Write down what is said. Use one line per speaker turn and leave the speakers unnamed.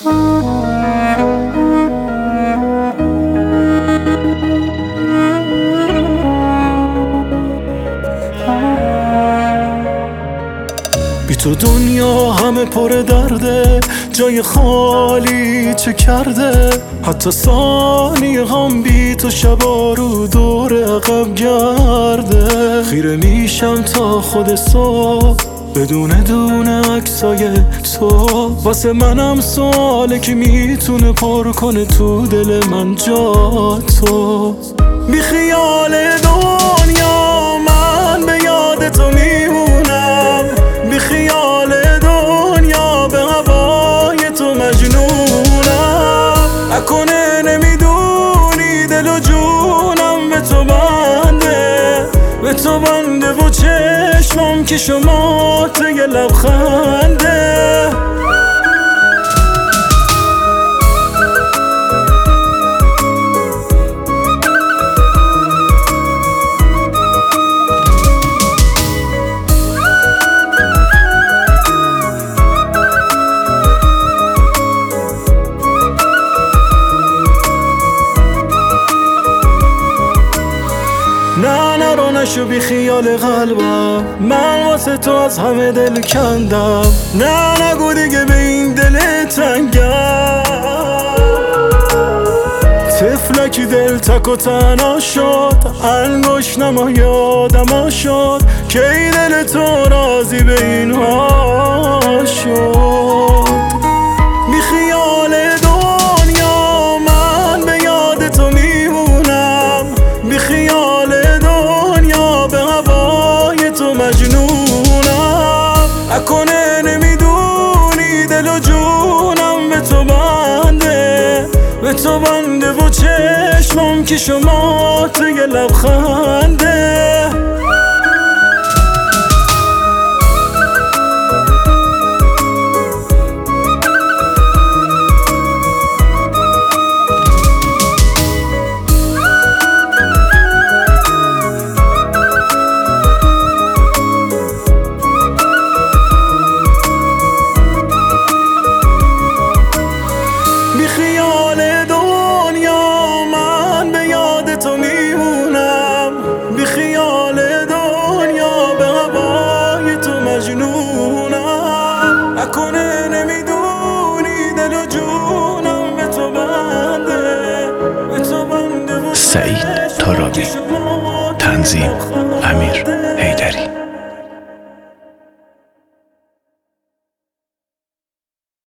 بی تو دنیا همه پر درده، جای خالی چه کرده؟ حتی ثانیه هم بی تو شبا رو دور عقب گرده. خیره میشم تا خود صبح بدون دونه عکسای تو. واسه منم سواله که میتونه پر کنه تو دل من جا تو. بی خیال دنیا من به یاد تو میمونم، بی خیال دنیا به هوای تو مجنونم. اکنه نمیدونی دل و جونم به تو بنده، به تو بنده و چشمم که شما تو یه لبخنده. نه نرو نشو بی خیال قلبم، من واسه تو از همه دل کندم. نه نگو دیگه به این دل تنگم، طفلکی دل تک و تنها شد، انگوش نما یادم شد که ای دل تو راضی به اینها شد. بی خیال دنیا من به یاد تو میمونم، بی خیال مجنونم. اکنه نمیدونی دل و جونم به تو بنده، به تو بنده و چشمم که شما تو یه لبخنده. بی خیال دنیا من به یاد تو میمونم، بی خیال دنیا به هوای تو مجنونم. اکنه نمیدونی دل و جونم به تو بنده، به تو بنده.
سعید طارمی، تنظیم امیر.